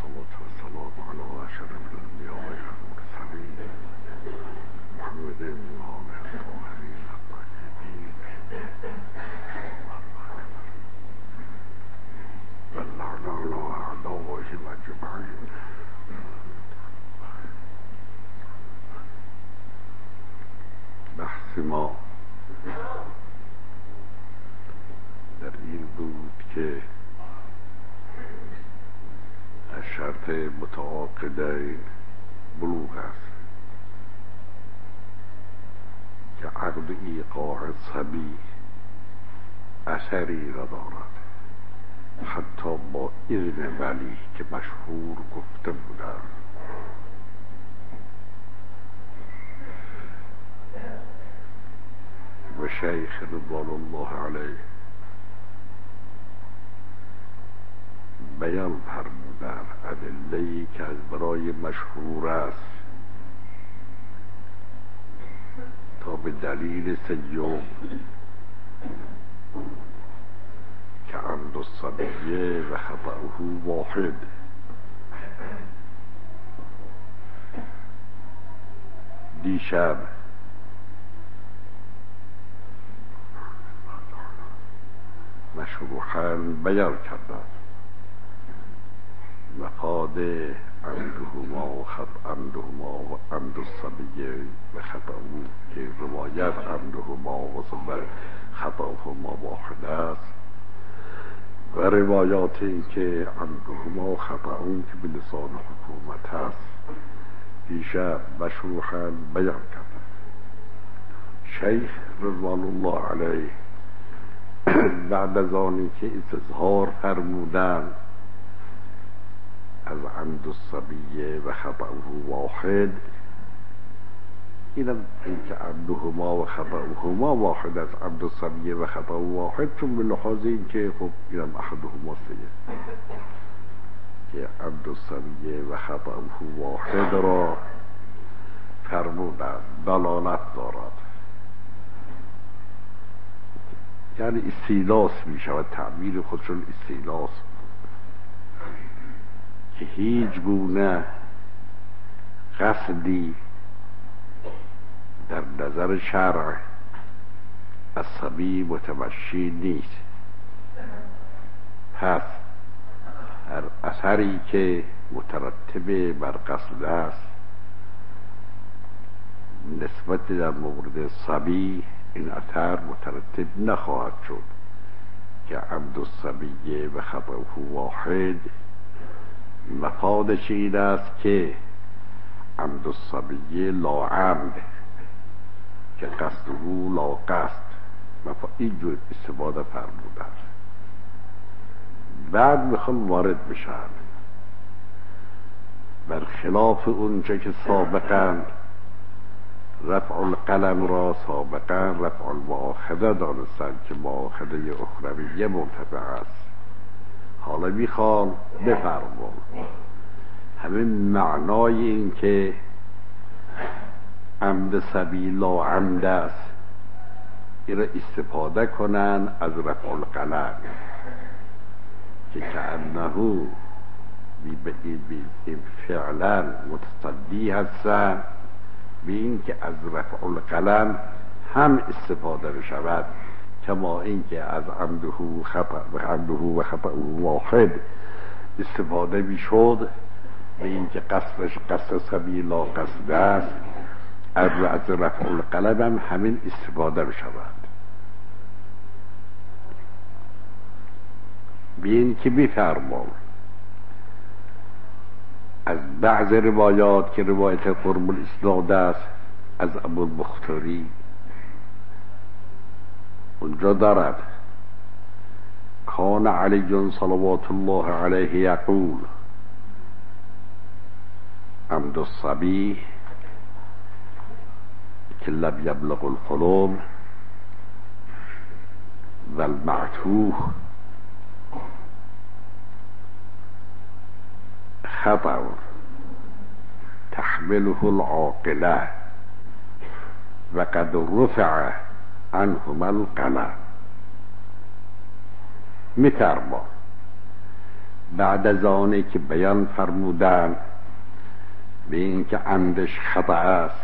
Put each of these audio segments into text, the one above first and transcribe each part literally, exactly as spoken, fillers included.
الصلاة والسلام على أشرف الأنبياء والمرسلين محمد وآله الطاهرين الطيبين. بلغنا على أعدائهم أجمعين. بحث ما در این بود که از شرط متعاقدین بلوغ است که عقد ایقاع صبی اثری ندارد حتی با اذن ولی که مشهور گفته بودند. و شیخ رضوان الله علیه بیان فرمودند ادله‌ای که از برای مشهور است تا به دلیل سیوم که عمد الصبیه و خطأه واحد دیشب مشروحاً بیان کردند. مفاد عمدهما و خط عمدهما و عمد الصبیه و خطأه که روایت عمدهما و خطأهما واحد است و روایاتی که عمدهما و خطأه که به لسان حکومت است دیشب مشروحاً بیان کردند. شیخ رضوان الله علیه بعد از آنی که استظهار فرمودند از عمد الصبیه و خطأه واحد، اینم این که عمدهما و خطأهما واحد از عمد الصبیه و خطأه واحد، چون به لحاظ این که خب اینم احدهما سیه که عمد الصبیه و خطأه واحد را فرمودند دلالت دارد، یعنی استیلاس می شود، تعبیر خودشون استیلاس که هیچ گونه قصدی در نظر شرع از صبی متمشی نیست. پس هر اثری که مترتب بر قصد است نسبت در مورد صبی این اثر مترتب نخواهد شد که عمد الصبیه و خطأه واحد مفادش این است که عمد الصبیه لا عمد که قصده لا قصد اینجور استفاده فرمودن. بعد میخوام وارد بشن برخلاف اونچه که سابقا رفع القلم را سابقا رفع المؤاخذه دانستند که مؤاخذه اخرویه مرتفع است. حالا میخوان بفرمون همین معنای این که عمد صبی لا عمد است این را استفاده کنن از رفع القلم که کأنه بی فعلا متصدی هستن به این که از رفع القلم هم استفاده بشود، کما این که از عمده و خطأ و عمده و خطأ واحد استفاده میشد به این که قصدش قصد صبی لا قصد است، از رفع القلم هم همین استفاده بشود. به این که بفرمان از بعض روایات که روایت قرب الاسناد است از ابوالبختری اونجا دارد کان علی صلوات الله علیه یقول عمد الصبی که لم یبلغ الحلم و المعتوه خطأ تحمله العاقله و قد رفع عنهما القلم. میفرما بعد از آنی که بیان فرمودن به این که عمدش خطا است،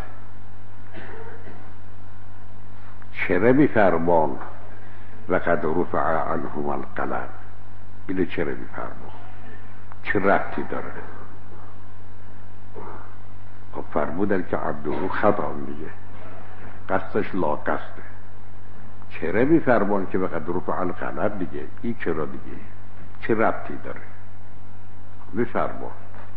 چرا میفرمان وقد رفع عنهم القلم؟ اینو چرا میفرمان؟ چه ربطی داره؟ خب فرمودن که عبده خطا دیگه، قصدش لا قصده. چرا میفرمان که وقد رفع القلم دیگه؟ این چرا دیگه؟ چه ربطی داره؟ میفرمان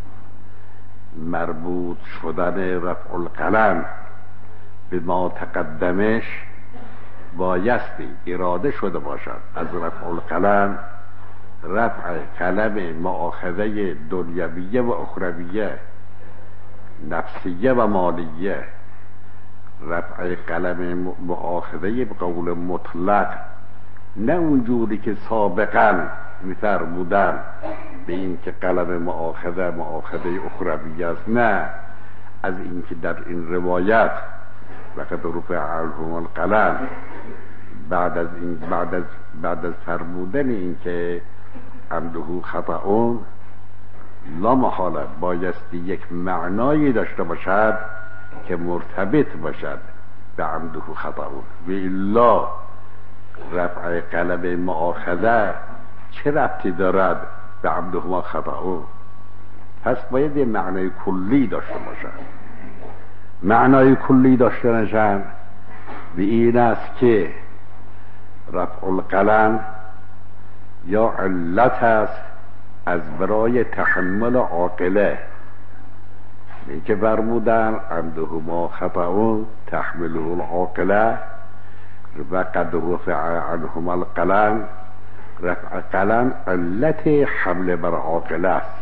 مربوط شدن رفع القلم به ما تقدمش بایستی اراده شده باشد از رفع القلم، رفع قلم مؤاخذه دنیویه و اخرویه، نفسیه و مالیه، رفع قلم مؤاخذه به قول مطلق، نه اونجوری که سابقا میفرمودن به این که قلم مؤاخذه مؤاخذه اخرویه است، نه، از این که در این روایت وقد رفع عنهم القلم بعد از این بعد از بعد از فرمودن این که عمده خطأ لا محاله بایستی یک معنایی داشته باشد که مرتبط باشد به عمده خطأ، و الا رفع قلم مؤاخذه چه ربطی دارد به عمده خطأ؟ پس باید یه معنای کلی داشته باشد. معنای کلی داشته باشد به این است که رفع القلم یا علت است از برای تحمل عاقله، این که فرمودن عمده ما خطأ تحمله العاقله و قد رفع عنهم القلم. رفع قلم علت حمل بر عاقله است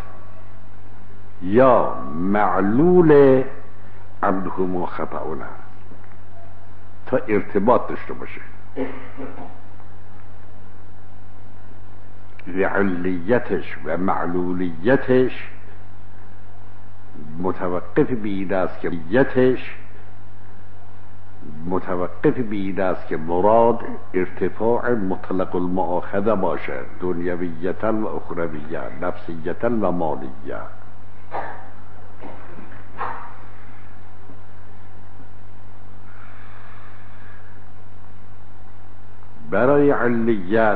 یا معلول عمده ما خطأ است، تا ارتباط داشته باشه. لعلیتش و معلولیتش متوقف به این است که یتش متوقف به این است که مراد ارتفاع مطلق المؤاخذه باشه، دنیویتا و اخرویه، نفسیتا و مالیه. برای علیت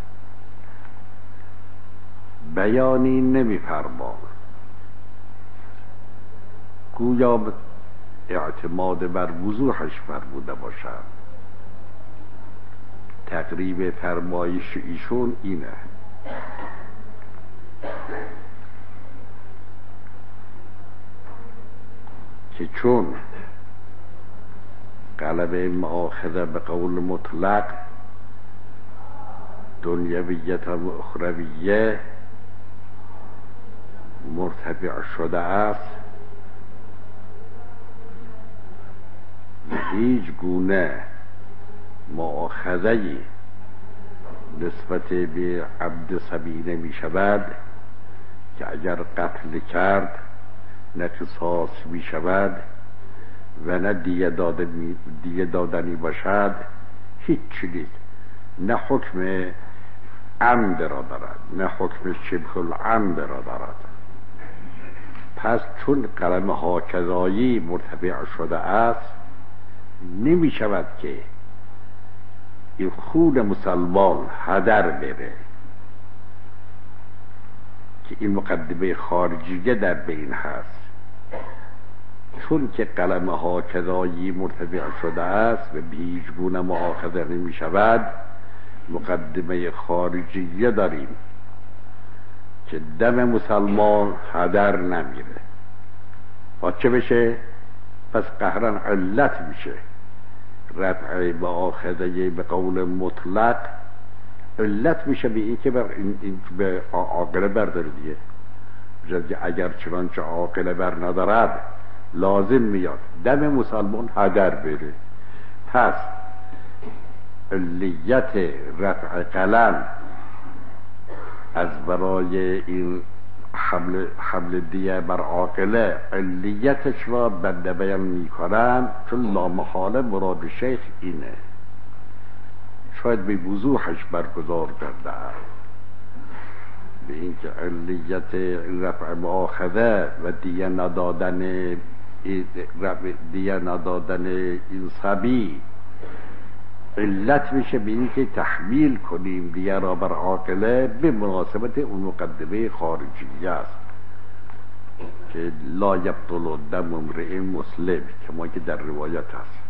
بیانی نمی‌فرماید، گویا اعتماد بر وضوحش فرموده باشد. تقریب فرمایش ایشون اینه که چون قلم مؤاخذه به قول مطلق دنیویت و اخرویه مرتفع شده است، هیچ گونه مؤاخذه‌ای نسبت به عبد صبی نمی شود که اگر قتل کرد نه قصاص می شود و نه دیه دادنی, دیه دادنی باشد، هیچ چیزی نه حکم عمد را دارد نه حکم شبه العمد را دارد. پس چون قلم هاکذایی مرتفع شده است، نمی شود که این خون مسلمان هدر بره که این مقدمه خارجیه در بین هست. چون که قلم هاکذایی مرتفع شده است و به هیچ گونه مؤاخذه نمی شود، مقدمه خارجیه داریم که دم مسلمان هدر نمیره. با چه بشه؟ پس قهرن علت میشه. رفع مؤاخذه به قول مطلق علت میشه به این که بر این, این به عاقله برداره دیگه. اگر چنانچه عاقله بر ندارد لازم میاد دم مسلمان هدر بره. پس علیت رفع قلم از برای این حمل, حمل دیه بر عاقله علیتش را بنده بیان می کنم، چون لامحاله مراد شیخ اینه، شاید به وضوحش برگزار کرده به این که علیت رفع مؤاخذه و دیه ندادن دیه ندادن این صبی علت میشه به این که تحمیل کنیم دیه را بر عاقله به مناسبت اون مقدمه خارجیه است که لا یبطل دم امرئ مسلم کما که در روایت هست.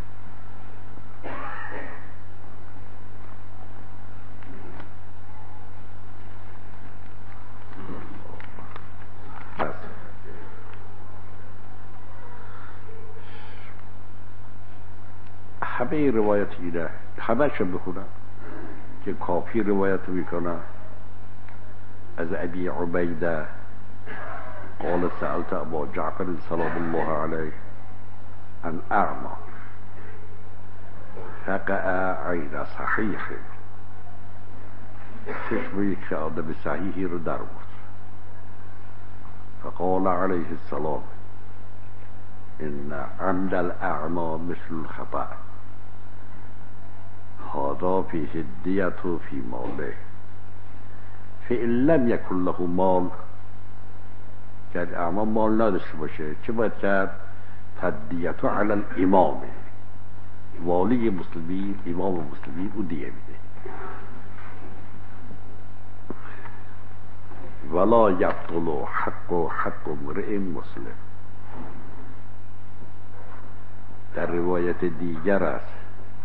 همه روایت اینه، همه شم بخونم که کافی روایت میکنه. از ابی عبیده قال سألت ابا جعفر سلام الله علیه عن اعمى فقع عین صحیح، چشم یک آدم صحیحی رو در بود. فقال علیه السلام ان عمد الاعمى مثل الخطأ هذا فيه الدية في ماله فإن لم يكن له مال، که اعما مال نداشته باشه چه باید کرد؟ فالدیة علی الامام، والی مسلمین امام مسلمین او دیه میده. ولا یبطل حق حق امرئ مسلم. در روایت دیگر است،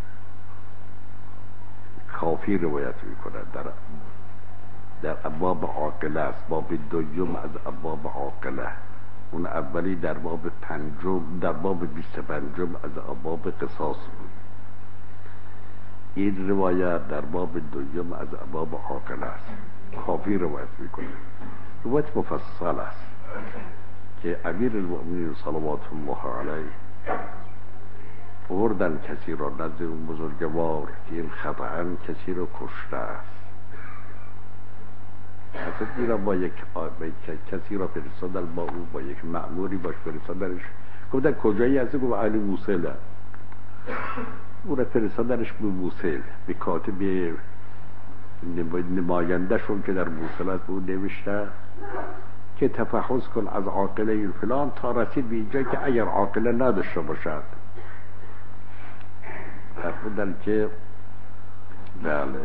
کافی روایت میکنه در در ابواب عاقله است، باب دوم از ابواب عاقله، اون اولی در باب پنجم در باب بیست و پنجم از ابواب قصاص بود. این روایت در باب دوم از ابواب عاقله است، کافی روایت میکنه. روایت مفصل است که امیر المؤمنین صلوات الله علیه بردن کسی را نزد اون بزرگوار که این خطأ کسی را کشته است. حضرت میرا با یک کسی را فرستادن، با او با یک مأموری باش فرستادنش، گفتن کجایی هستی؟ گفت اهل موصل. او را فرستادنش به موصل، به کاتب نماینده شون که در موصل است، به او نوشته که تفحص کن از عاقله این فلان تا رسید به اینجا که اگر عاقله نداشته باشد، فرمودن که بله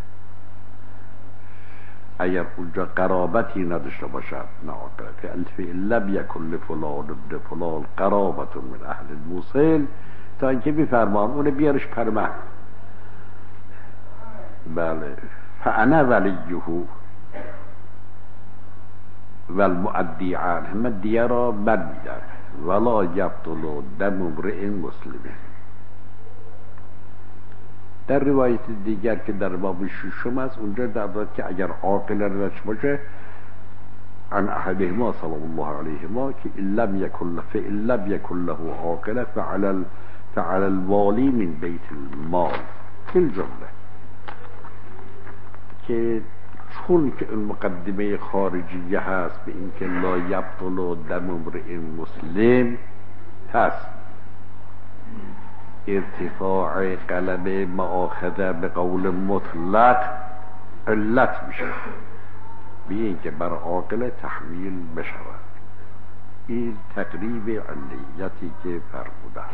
اگر اونجا قرابتی نداشته باشد، نه عاقله، که الف لم یکن لفلان ابن فلان قرابت من اهل الموصل، تا اینکه میفرمان اون بیارش پرمه. بله فانا ولیه و المؤدی عنه، من دیه را من میدم. ولا یبطل دم امرئ مسلم. در روایت دیگر که در باب ششم است، اونجا در داد که اگر عاقله نداشته باشه، عن احدهما صلی الله علیهما که ان لم یکن فإن لم یکن له عاقله فعلى فعلى الوالی من بیت المال. این جمله که چون که اون مقدمه خارجیه هست به این که لا یبطل دم امرئ مسلم هست، ارتفاع قلم مؤاخذه به قول مطلق علت میشه به این که بر عاقله تحمیل بشود. این تقریب علیتی که فرموده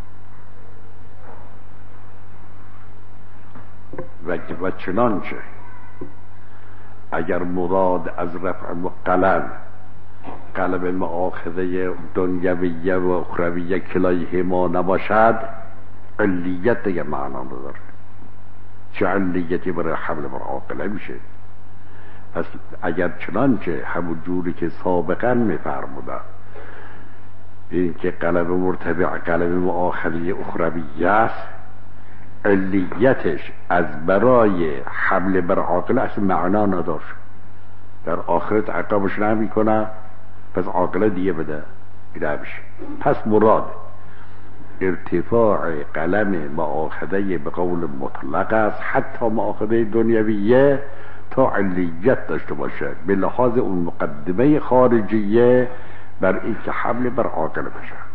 و چنانچه اگر مراد از رفع قلم قلم مؤاخذه دنیویه و اخرویه کلایهما نباشد، علیت دیگه معنا نداره. چه علیتی برای حمل بر عاقله میشه؟ پس اگر چنانچه همون جوری که سابقا میفرمودن این که قلم مرتبع قلم مؤاخذه اخرویه است، علیتش از برای حمل بر عاقله اصلا معنا نداشت، در آخرت عقابش نمی کنه، پس عاقله دیگه بده نمیشه. پس مراد ارتفاع قلم مؤاخذه به قول مطلق است، حتی مؤاخذه دنیویه، تا علیت داشته باشه به لحاظ اون مقدمه خارجیه بر این که حمل بر عاقله بشه.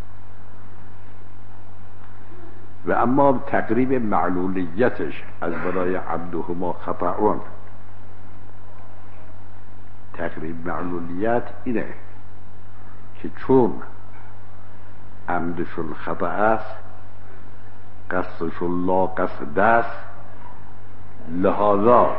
و اما تقریب معلولیتش از برای عبدهما خطأون تقریب معلولیت اینه که چون عمدشون خطا است، قصدشون لا قصد است، لحاظا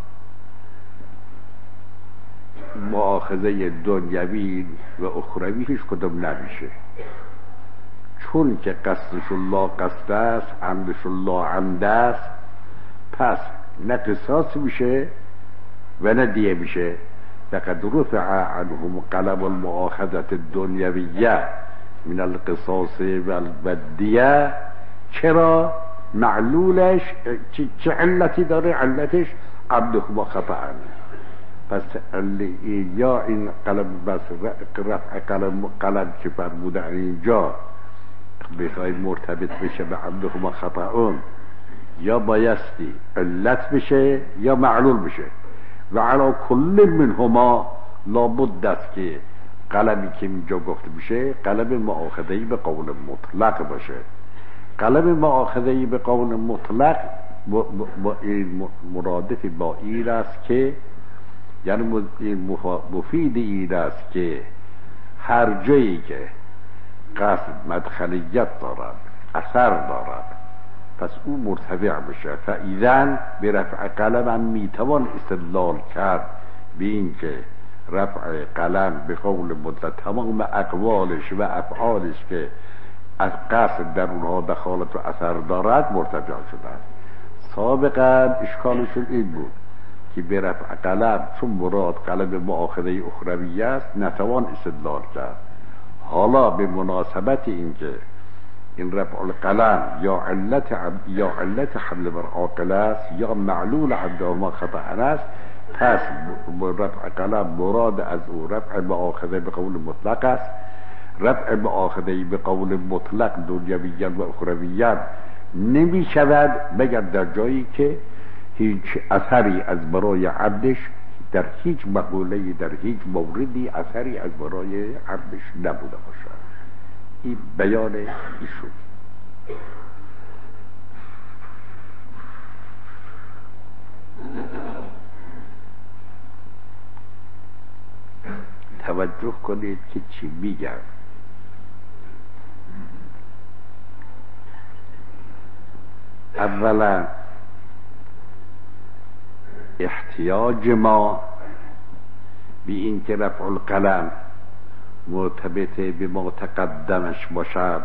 مؤاخذه دنیوی و اخروی هیچ کدوم نمیشه. چون که قصدشون لا قصد است، عمدشون لا عمد است، پس نه قصاص میشه و نه دیه میشه. لقد رفع عنهم قلم المؤاخذة الدنیویه من القصاص والدیه. چرا؟ معلولش چه علتی داره؟ علتش عمدهما خطأ. پس یا این قلم بس رفع قلم قلم که فرمودن اینجا بخوای مرتبط بشه به عمدهما خطأ، یا بایستی علت بشه یا معلول بشه. و علا کل منهما لابد است که قلمی که اینجا گفته میشه قلم مؤاخذه‌ای به قول مطلق باشه. قلم مؤاخذه‌ای به قول مطلق مرادف با این است که، یعنی مفید این است که هر جایی که قصد مدخلیت دارد، اثر دارد، پس او مرتفع بشه. فاذن به رفع قلم هم میتوان استدلال کرد به این که رفع قلم به قول مطلق تمام اقوالش و افعالش که از قصد در اونها دخالت و اثر دارد مرتفع شدن. سابقا اشکالشون این بود که به رفع قلم چون مراد قلم مؤاخذه اخروی است نتوان استدلال کرد. حالا به مناسبت این که این رفع القلم یا علت یا علت حمل بر عاقل است یا معلول عمدهما خطأ است، پس رفع قلم مراد از او رفع مؤاخذه به قول مطلق است. رفع مؤاخذه به قول مطلق دنیویان و اخرویان نمی شود مگر در جایی که هیچ اثری از برای عبدش در هیچ مقوله، در هیچ موردی اثری از برای عبدش نبوده باشد. این بیان ایشون. توجه کنید که چی میگم. اولا احتیاج ما به این که رفع القلم مرتبط به ما تقدمش باشد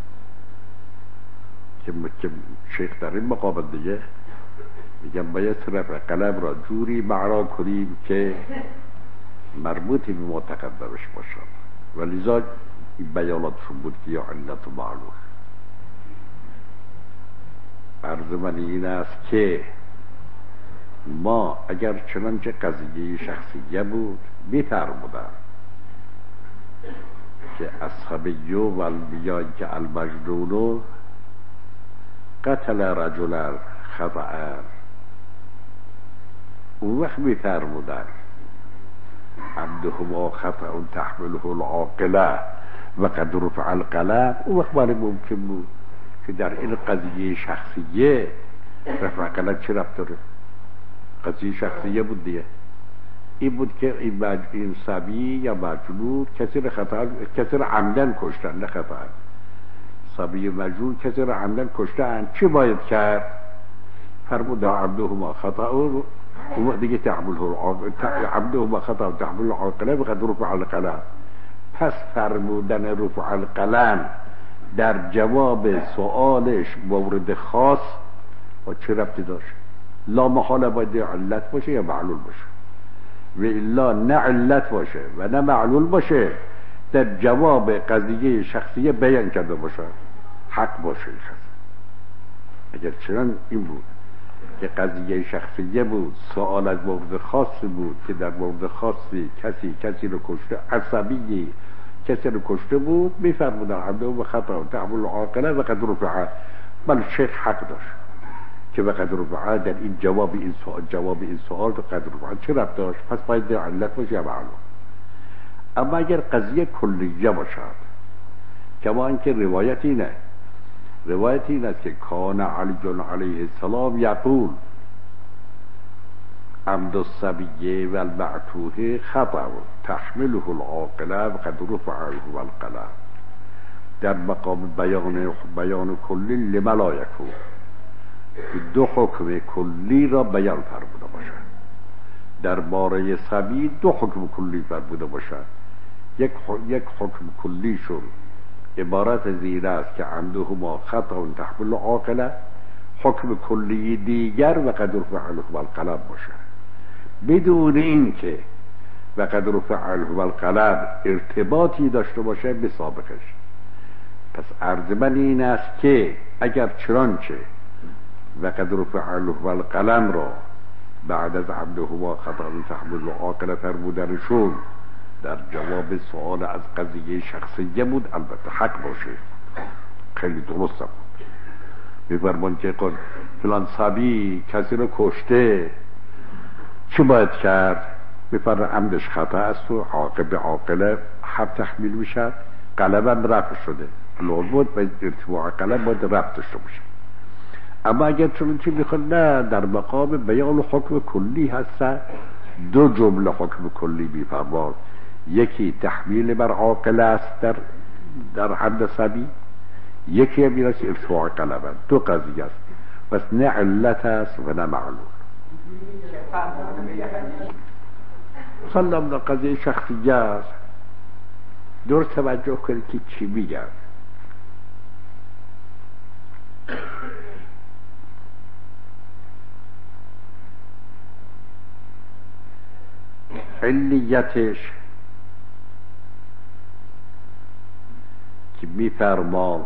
که شیخ در این مقابل دیگه میگم باید رفع قلم را جوری معنا کنیم که مربوط به ما تقدمش باشد، و لذا این بیاناتشون بود که یا علت و معلوم. عرض من این است که ما اگر چنانچه قضیه شخصیه بود می‌فرمودند که اصحابیو و البیایی که المجنون قتل رجلا خطأ، اون وقت می‌فرمودند عمدهما خطأ تحمله العاقله و قد رفع القلم. اون وقت ولی ممکن بود که در این قضیه شخصیه رفع قلم چه رفت داره؟ قضیه شخصیه بود دیگه. این بود که این, مج... این صبی یا مجنون کسی را خطا کسی را عمدن کشتن، نه خطا. صبی مجنون کسی را عمدن کشتن، چی باید کرد؟ فرمود عمدهما خطا اون دیگه تحمله العاقله، عمدهما خطا تحمله العاقله و قد رفع القلم. پس فرمودن رفع القلم در جواب سوالش مورد خاص و چه ربطی داشت؟ لا محاله باید علت باشه یا معلول باشه، و الا نه علت باشه و نه معلول باشه در جواب قضیه شخصیه بیان کرده باشه، حق باشه. اگر چنان این بود که قضیه شخصیه بود، سوال از مورد خاصی بود که در مورد خاصی کسی کسی رو کشته، عصبی کسی رو کشته بود، میفرمودن عمده و خطا و تحمل عاقله و قد رفع. بله شیخ حق داشت که به قد رفع در این جواب این سوال جواب این سوال تو قد رفع چه ربط داشت؟ پس باید علت باشه یا معلوم. اما اگر قضیه کلیه باشد، کما اینکه روایت اینه روایت این است که کان علی علیه السلام یقول عمد الصبیه و المعتوه خطا تحمله العاقله و قد رفع عنه القلم. در مقام بیان بیان کلی لما لا یکون، دو حکم کلی را بیان فرموده باشد. در باره صبی دو حکم کلی فرموده باشد. یک یک حکم کلی شد عبارت از این است که عمدهما خطا تحمل عاقله، حکم کلی دیگر و قد رفع عنه القلم باشد، بدون اینکه و قد رفع عنه القلم ارتباطی داشته باشه به سابقش. پس عرض من این است که اگر چنانچه و قد رفع عنه القلم را بعد از عمدهما خطا تحمل عاقله فرمودنشون در جواب سوال از قضیه شخصیه بود، البته حق باشه، خیلی درست بود. میفرمان که فلان صبی کسی رو کشته، چی باید کرد؟ میفرمان عمدش خطا است و عاقب عاقله حب تحمیل میشد، قلمم رفع شده، لول بود و ارتفاع قلم باید رفع داشته باشه. اما اگر چون چی میخواد نه، در مقام بیان حکم کلی هست، دو جمله حکم کلی میفرمان، یکی تحمیل بر عاقله است در در حد صبی، یکی هم میرسه ارتفاع قلم. دو قضیه است، بس نه علت است و نه معلول. مثلا قضیه شخصیه است، دور توجه کنید که چی میگن. علیتش که میفرمان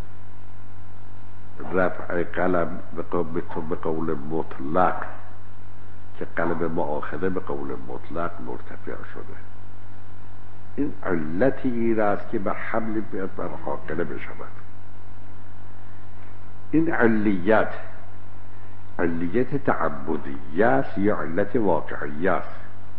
رفع قلم به قول مطلق، که قلم مؤاخذه به قول مطلق مرتفع شده، این علتی این است که به حمل بیاد بر عاقله بشود. این علیت علیت تعبدیه است یا علت واقعیه است؟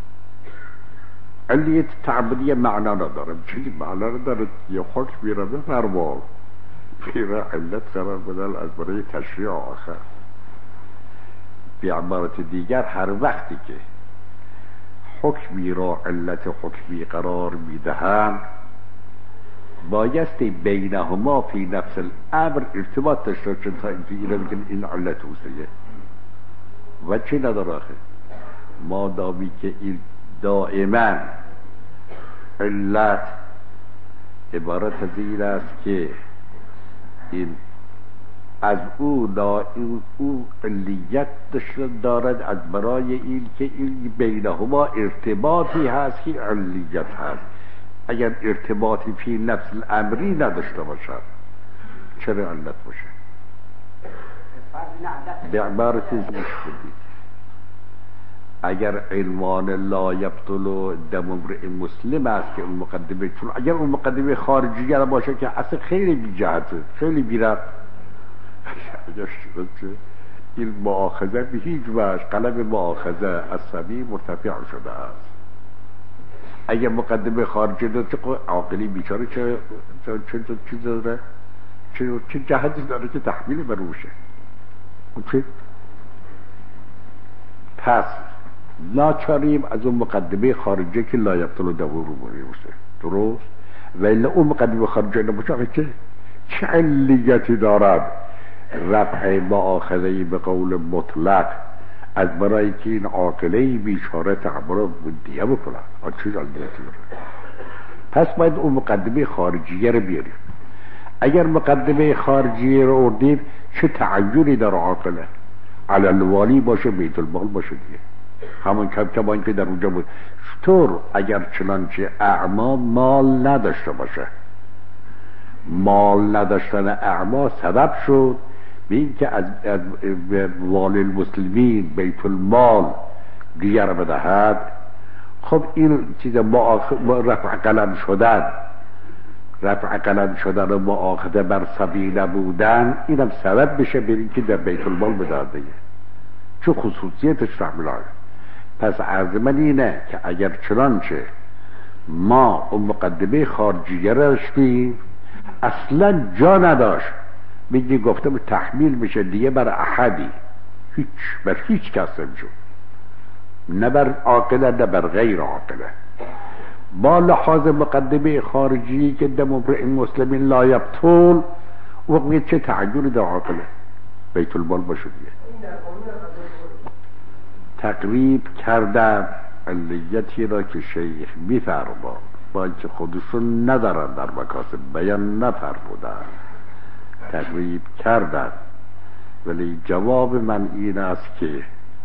علیت تعبدیه معنا نداره. چیزی معنا نداره، یه حکم میره بفرمان میره علت قرار بدل از برای تشریع آخر. به عبارت دیگر هر وقتی که حکمی را علت حکمی قرار میدهند بایستی بینهما فی نفس الامر ارتباط داشته چون تا اینجا میگن این علت اوسیه و چی نداره آخه. ما دامی که این دائما علت عبارت از این است که این از او دا این او علیت دارد از برای این که این بینهما ارتباطی هست که علیت هست. اگر ارتباطی فی نفس الامری نداشته باشد چرا علت باشه؟ به عبارت زیش بدید، اگر علمان لا یبطل دم امرئ مسلم است که اون مقدمه، چون اگر اون مقدمه خارجی باشه که اصلا خیلی بی جهته، خیلی بی ربط، این مؤاخذه به هیچ وجه قلم مؤاخذه عصبی مرتفع شده است. اگر مقدمه خارجی داره چه عاقلی بیچاره چه چه چه چیز داره، چه چه جهتی داره که تحمیل بر روشه. چه پس ناچاریم از اون مقدمه خارجی که لا یبطل دم رو بریوسه، درست؟ ولی اون مقدمه خارجی نباشه چه چه علیتی دارد رفع مؤاخذه به قول مطلق از برای که این عاقله بیچاره تعبیر دیه بکنه؟ آن چیز علیتی داره. پس باید اون مقدمه خارجیه رو بیاریم. اگر مقدمه خارجیه رو اردیم چه تعیینی در عاقله؟ علی الوالی باشه، بیت المال باشه دیگه، همون کم کم که در اونجا بود. چطور اگر چنانچه اعما مال نداشته باشه، مال نداشتن اعما سبب شد به این که از, از والی المسلمین بیت المال دیگر بدهد، خب این چیز رفع قلم شدن رفع قلم شدن و مؤاخذه بر صبی نبودن اینم سبب بشه به این که در بیت المال بدهد دیگه، چه خصوصیتش رحمه. پس عرض من اینه که اگر چنانچه ما اون مقدمه خارجیه رشتیم اصلا جا نداشت میگی گفتم تحمیل میشه دیگه بر احدی، هیچ بر هیچ کس نمیشه. نه بر عاقله نه بر غیر عاقله. با لحاظ مقدمه خارجی که دم امرئ مسلم لا یبطل، و چه تعجلی در عاقله بیت المال باشه دیگه. تقریب کردن علیتی را که شیخ میفرما با اینکه خودشون ندارن در مکاسب بیان نفرمودن، تقریب کردن. ولی جواب من این است که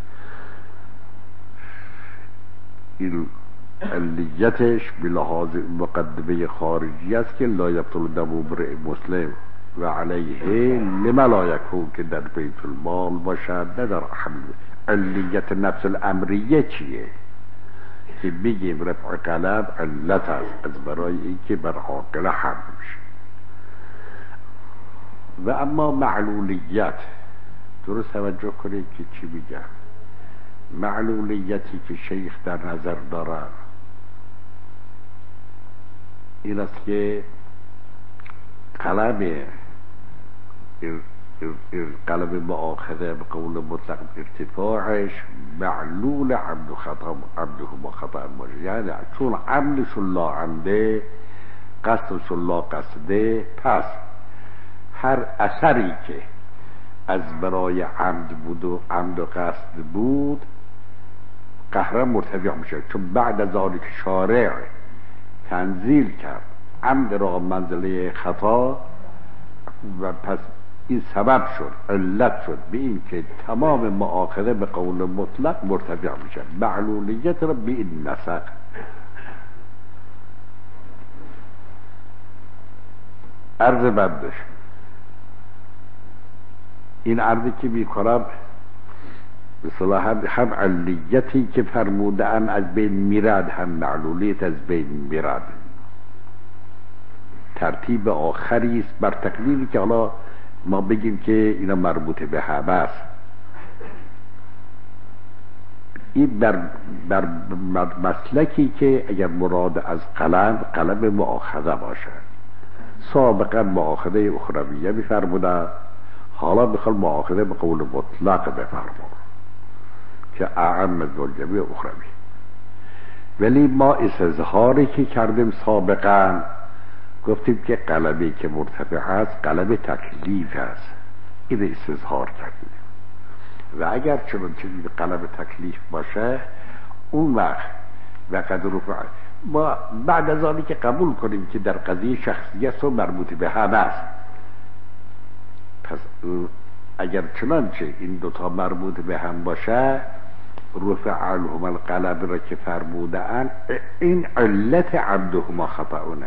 این علیتش به لحاظ مقدمه خارجی است که لا یبطل دم امرئ مسلم و علیه لما لا یکون که در بیت المال باشد، نه در حمل. علیت نفس الامریه چیه که بگیم رفع قلم علت است از برای اینکه بر عاقله حمل میشه. و اما معلولیت، درست توجه کنید که چی میگم. معلولیتی که شیخ در نظر دارد این است که قلم قلم مؤاخذه به قول مطلق ارتفاعش معلول عمد و خطا عمده ما خطا باشه، یعنی چون عمدش لا عمده قصدش لا قصده، پس هر اثری که از برای عمد بود و عمد و قصد بود قهرا مرتفع میشه، چون بعد از آنی که شارع تنزیل کرد عمد را منزله خطا و پس این سبب شد، علت شد به این که تمام مؤاخذه به قول مطلق مرتفع میشه. معلولیت را به این نسق عرض بندش. این عرضی که میکنم به صلاح هم علیتی که فرمودن از بین میرد، هم معلولیت از بین میرد. ترتیب آخری است بر تقدیری که حالا ما بگیم که اینا مربوط به همه است. این بر, بر مسلکی که اگر مراد از قلم قلم مؤاخذه باشد. سابقا مؤاخذه اخرویه میفرمودن، حالا میخواد مؤاخذه به قول مطلق بفرمون که اعم از جمعی اخروی. ولی ما استظهاری که کردیم سابقا گفتیم که قلمی که مرتفع است قلم تکلیف است، این استظهار کردیم. و اگر چنانچه قلم تکلیف باشه اون وقت و قد رفع ما بعد از آنی که قبول کنیم که در قضیه شخصیت و مربوط به همه است، پس اگر چنانچه این دوتا مربوط به هم باشه رفع عنهما القلم را که فرمودن این علت عمدهما خطاونه،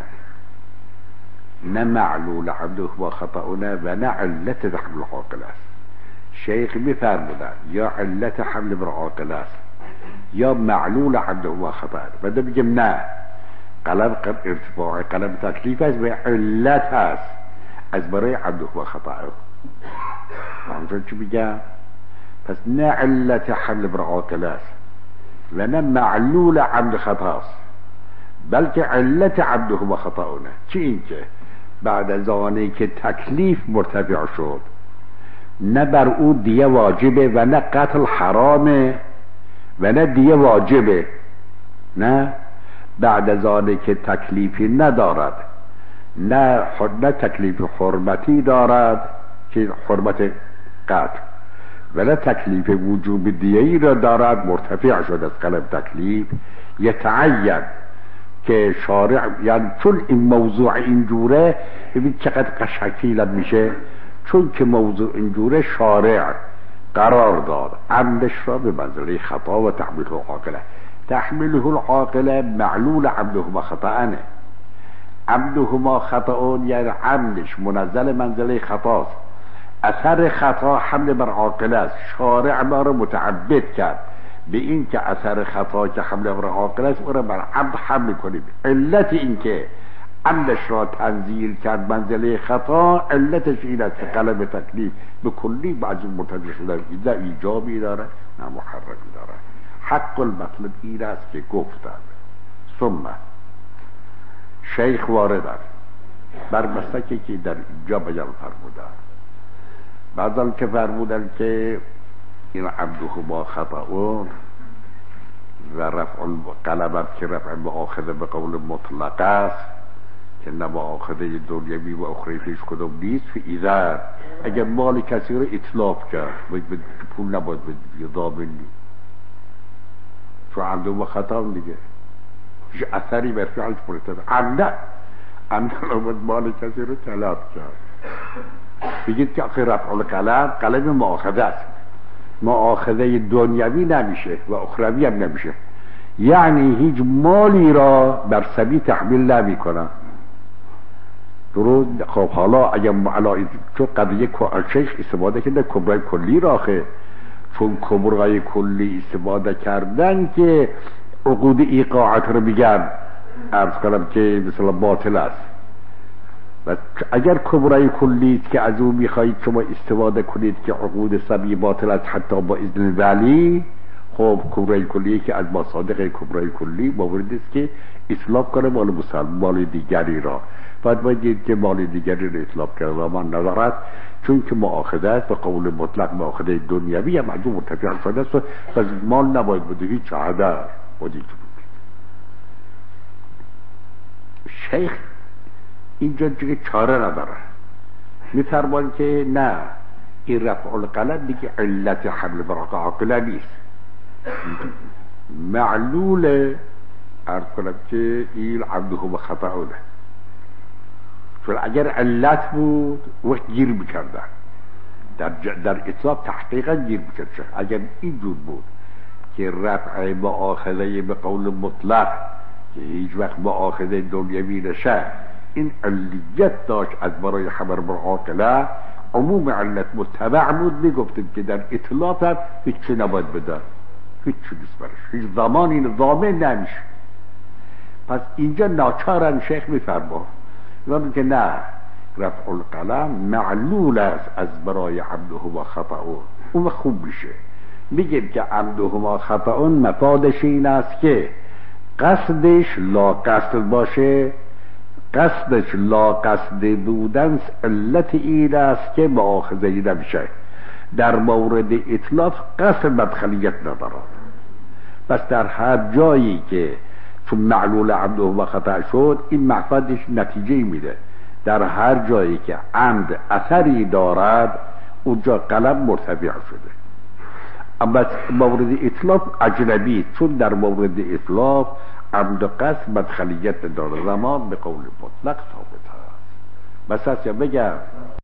نه معلول عمدهما خطاونه و نه علت حمل العاقل است. شیخ میفرمودن یا علت حمل بر عاقل است یا معلول عمدهما خطا. و ده بگیم نه، قلم ارتفاع قلم تکلیف است و علت است از برای عمدهما خطا. همونجور چی بگم؟ پس نه علت حمل بر عاقل است و نه معلول عمد خطا است، بلکه علت عمدهما خطاونه. چی این که بعد از آنی که تکلیف مرتفع شد نه بر او دیه واجبه و نه قتل حرامه و نه دیه واجبه، نه بعد از آنی که تکلیفی ندارد، نه نه تکلیف حرمتی دارد که حرمت قتل و نه تکلیف وجوب دیهی را دارد، مرتفع شد از قلم تکلیف. یتعین که شارع، یعنی چون این موضوع اینجوره ببین چقدر قشنگ میشه، چون که موضوع اینجوره شارع قرار داد عمدش را به منزله خطا و تحمیله العاقله. تحمیله العاقله معلول عمدهما خطاانه. عمدهما خطاون یعنی عمدش منزل منزله خطاست، اثر خطا حمل بر عاقله است. شارع ما را متعبد کرد به این که اثر خطا که حمل بر عاقله است او را بر عمد حمل کنیم. علت این که عمدش را تنزیل کرد منزله خطا، علتش این است که قلم تکلیف به کلی بعضی مرتفع شده، نه ایجابی داره نه محرمی داره. حق المطلب این است که گفتن. ثم شیخ واردن بر مسلکی که در اینجا بیان فرمودن، بعضا که فرمودن که این عمدهما خطاون و رفع قلم که رفع مؤاخذه به قول مطلق است که نه مؤاخذه دنیوی و اخروی پیش کدوم نیست. فیذا اگر مال کسی رو اطلاف کرد باید پول نباید بدید، ضامن نیست، چون عمد و خطا دیگه هیچ اثری بر فعلش مرتبط. عمد عمد مال کسی رو تلف کرد، بگید که آخه رفع القلم قلم مؤاخذه است، مؤاخذه دنیوی نمیشه و اخروی هم نمیشه، یعنی هیچ مالی را بر سبیل تحمیل نمی کنم. درست. خب حالا اگر معلا چون قضیه شیخ استفاده کرده کبرای کلی را، آخه چون کبرای کلی استفاده کردن که عقود ایقاعت رو میگن عرض کنم که مثلا باطل است، و اگر کبرای کلی است که از اون میخواهید شما استفاده کنید که عقود سبی باطل است حتی با اذن ولی، خب کبرای کلی که از مصادق کبرای کلی موردی است که اطلاق کنه مال مسلمان مال دیگری را، باید باید که مال دیگری را اطلاق کرده و من ندارد، چون که مؤاخذه است و قول مطلق مؤاخذه دنیوی هم از اون مرتفع شده است و از مال نباید بده هیچ هدر بودی که بود. شیخ اینجا دیگه چاره نداره، میفرمان که نه این رفع القلم دیگه علت حمل براق عاقله نیست، معلول عرض کنم که این عمده و خطاونه، چون اگر علت بود وقت گیر میکردن در, در اطلاق تحقیقا گیر میکردن. اگر اینجور بود که رفع مؤاخذه به قول مطلق که هیچ وقت مؤاخذه دنیوی نشه این علیت داشت از برای خبر بالعاقله، عموم علت متبع بود، میگفتیم که در اطلاق هم هیچ چی نباید بده، هیچ چی نیست برش، هیچ زمان این ضامن نمیشه. پس اینجا ناچارن شیخ میفرما و که نه رفع القلم معلول است از برای عمده و خطاون، اون خوب میشه. میگیم که عمده و خطاون مفادش این است که قصدش لا قصد باشه، قصدش لا قصد بودن علت این است که مؤاخذه ای نمیشه. در مورد اطلاف قصد مدخلیت ندارد، بس در هر جایی که چون معلول عمد و خطا شد این محفظش نتیجه میده، در هر جایی که عمد اثری دارد اونجا قلم مرتفع شده. اما مورد اطلاف اجنبی، چون در مورد اطلاف عمد و قصد مدخلیت داره، زمان به قول مطلق ثابت هست. بس هست یا بگم